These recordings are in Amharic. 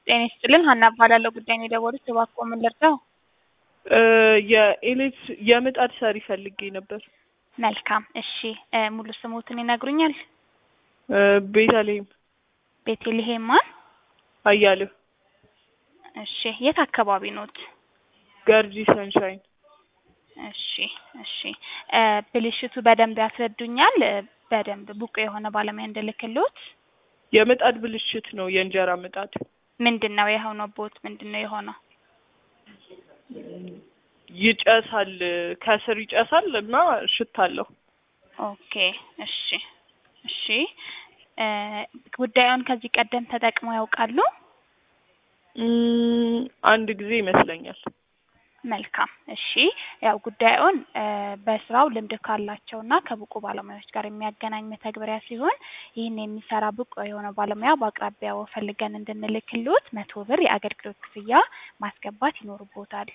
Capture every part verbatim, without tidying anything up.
ጤና ይስጥልን ሀና እባላለሁ። ጉዳይ ነው የደወሉት እባክዎ ምን ልርዳው? የኤሌክስ የምጣድ ሰሪ ፈልጌ ነበር። መልካም እሺ እ ሙሉ ስሞትን ይነግሩኛል? ቤተልሔም ቤተልሔም ማን? አያሌው እሺ የት አካባቢ ኖት? ገርጂ ሰንሻይን። እሺ እሺ እ ብልሽቱ በደንብ ያስረዱኛል? በደንብ ብቁ የሆነ ባለሙያ እንድልክልዎት? የምጣድ ብልሽት ነው፣ የእንጀራ ምጣድ። ምንድነው የሆነቦት? ምንድነው የሆነው? ይጨሳል፣ ከስር ይጨሳል እና ሽታ አለው። ኦኬ እሺ እሺ እ ጉዳዩን ከዚህ ቀደም ተጠቅመው ያውቃሉ? እም አንድ ጊዜ ይመስለኛል። መልካም እሺ ያው ጉዳዩን እ በስራው ልምድ ካላቸውና ከብቁ ባለሙያዎች ጋር የሚያገናኝ መተግበሪያ ሲሆን ይህን የሚሰራ ብቁ የሆነ ባለሙያ በአቅራቢያው ፈልገን እንድንልክልዎት መቶ ብር የአገልግሎት ክፍያ ማስገባት ይኖርብዎታል።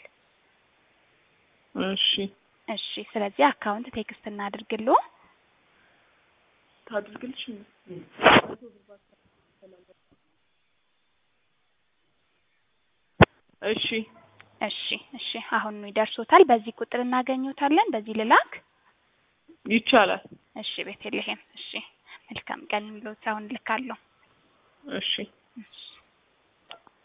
እሺ እሺ ስለዚህ አካውንት ቴክስት እናድርግልዎ? ታድርግልሽ? እሺ እሺ እሺ አሁን ይደርሶታል። በዚህ ቁጥር እናገኙታለን? በዚህ ልላክ? ይቻላል። እሺ ቤተልሔም እሺ መልካም ቀን ይሁንልዎት። አሁን ልካለሁ። እሺ እሺ